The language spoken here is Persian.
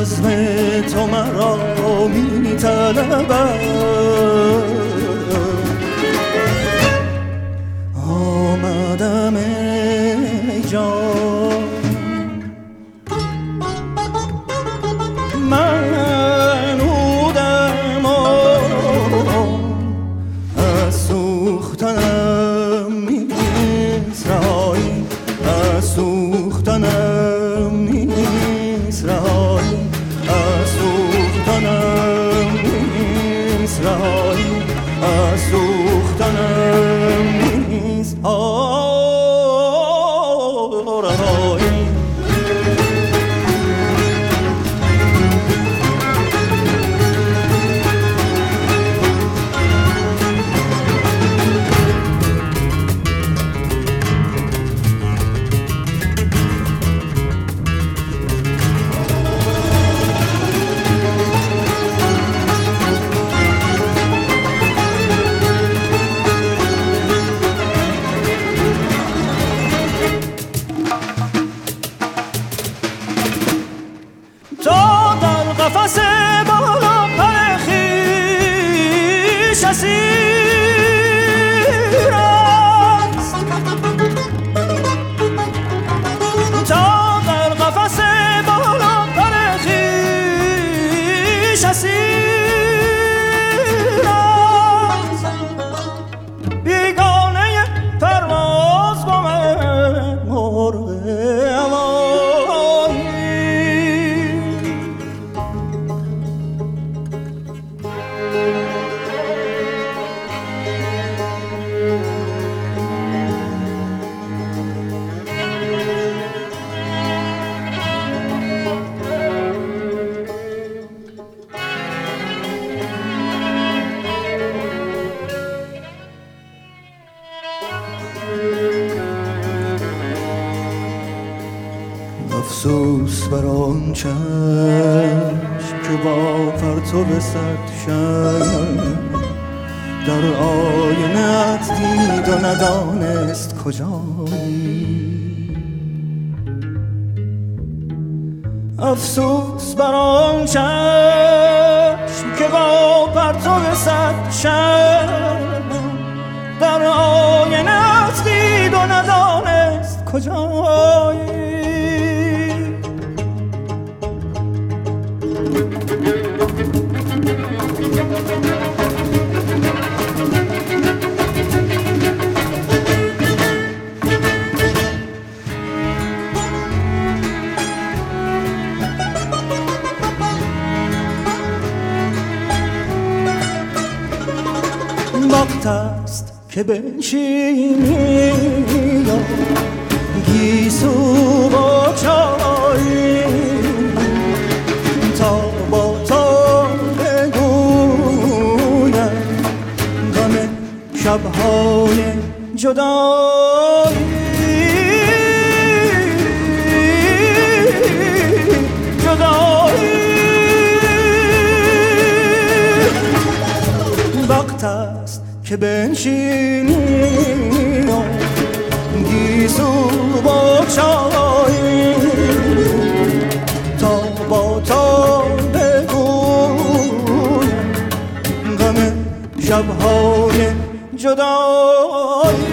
بزم تو مرا می طلبد آمدم ای جان من بودم از سوختنم نیست رهایی از سوختنم نیست رهایی از سوختنم نیست رهایی از سوختنم نیست رهایی قفس بالا پر خویش اسیر است تا در قفس بالا پر خویش اسیر است بیگانه پرواز با من مرغ افسوس بر آن چشم که با پرتو صد شمع در آینه‌ات دید و ندانست کجایی افسوس بر آن چشم که با پرتو صد شمع در آینه‌ات دید و ندانست کجایی وقت است که بنشینی یا گیسو با چای تا با تو بگویم غم شب‌های جدایی وقت است که بنشینی گیسو با چای تا با تو بگویم غم شب‌های جدایی